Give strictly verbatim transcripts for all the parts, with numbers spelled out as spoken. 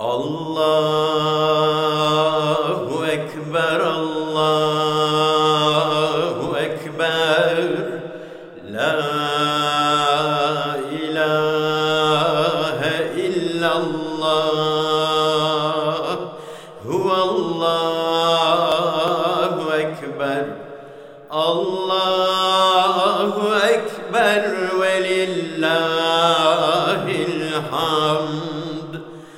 Allahu Ekber, Allahu Ekber, La ilahe illallah, Huvallahu Ekber, Allahu Ekber ve lillahil hamd.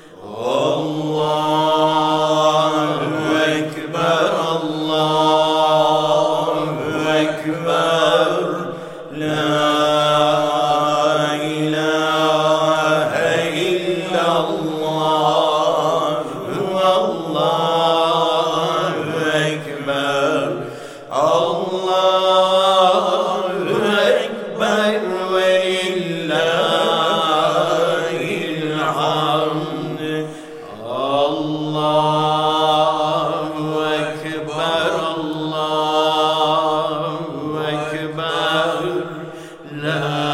Allahu Ekber, Allahu Ekber, La ilahe illallah, Allahu Ekber, Allahu Ekber ve lillahil hamd. Allahu Ekber, Allahu Ekber, La